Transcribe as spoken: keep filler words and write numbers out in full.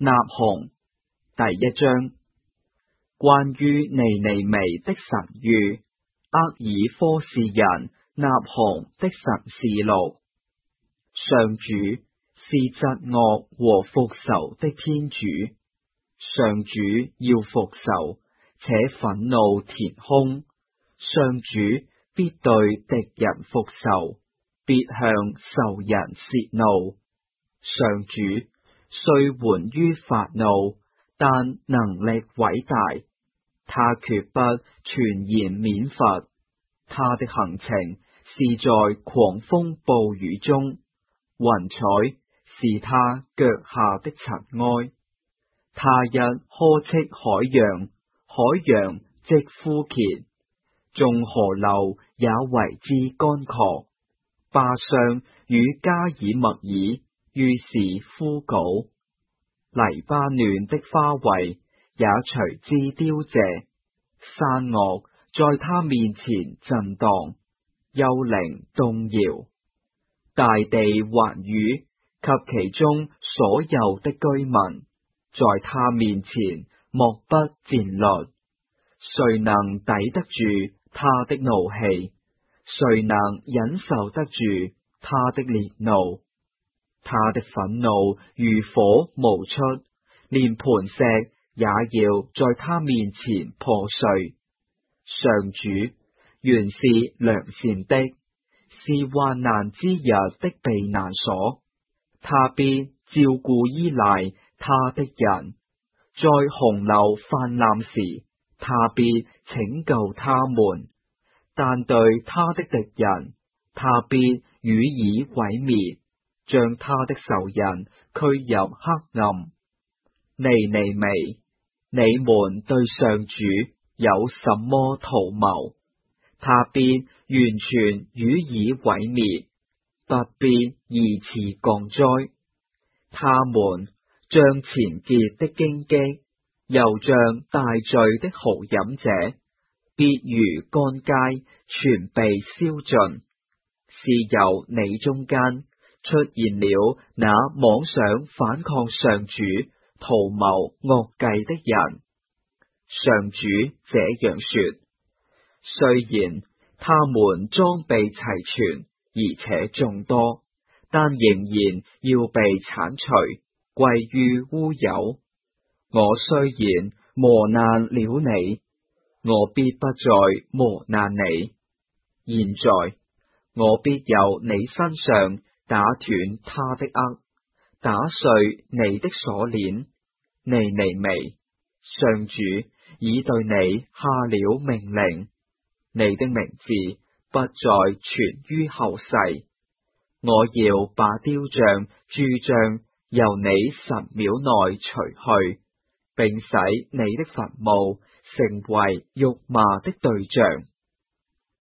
納鴻第一章，關於尼尼微的神諭，厄耳科士人納鴻的神事錄。上主是嫉惡和復仇的天主，上主要復仇，且憤怒填胸。上主必對敵人復仇，必向仇人洩怒。上主雖緩於發怒，但能力偉大，他決不全然免罰。他的行程是在狂風暴雨中，雲彩是他腳下的塵埃。他一呵斥海洋，海洋即枯竭，眾河流也為之乾涸。巴商與加爾默耳於是枯槁，黎巴嫩的花卉也隨之凋謝。山嶽在他面前震盪，丘陵動搖，大地寰宇及其中所有的居民，在他面前莫不戰慄。誰能抵得住他的怒氣？誰能忍受得住他的烈怒？他的憤怒如火冒出，連磐石也要在他面前破碎。上主原是良善的，是患難之日的避難所，他必照顧依賴他的人，在洪流泛濫時，他必拯救他們，但對他的敵人，他必予以毀滅，將他的仇人驅入黑暗。尼尼微，你們對上主有什麼圖謀？他必完全予以毀滅，不必疑似降災。他們像前結的荊棘，又像大醉的豪飲者，必如乾秸，全被燒盡。是由你中間出現了那妄想反抗上主、圖謀惡計的人。上主這樣說：雖然他們裝備齊全，而且眾多，但仍然要被剷除，歸於烏有。我雖然磨難了你，我必不再磨難你。現在我必由你身上打斷他的軛，打碎你的鎖鏈。尼尼微，上主已對你下了命令，你的名字不再傳於後世。我要把雕像、鑄像由你神廟內除去，並使你的墳墓成為辱罵的對象。